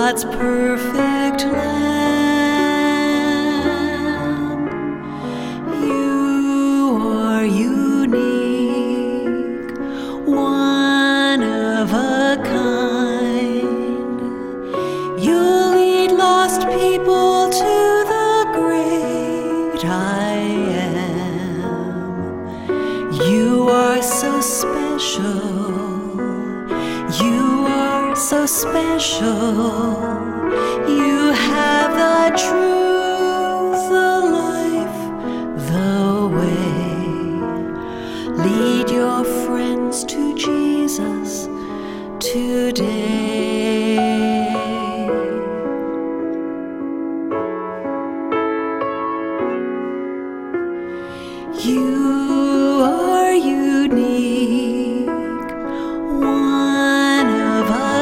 God's perfect Lamb. You are unique, one of a kind. You lead lost people to the great I am. You are so special. You are so special. You have the truth, the life, the way. Lead your friends to Jesus today. You are unique, one of a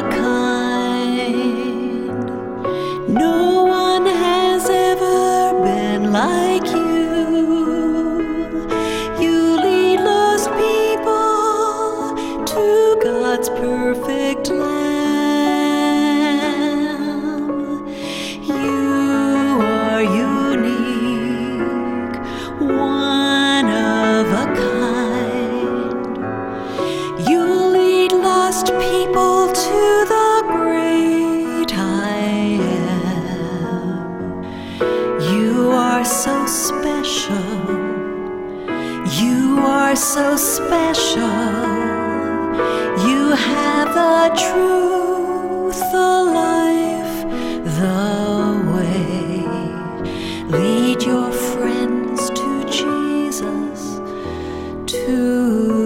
kind. No one has ever been like you. You lead lost people to God's perfect Lamb. You are unique, one of a kind. You lead lost people to the great I am. You are so special. You are so special. You have the truth, the life, the way. Lead your friends to Jesus today.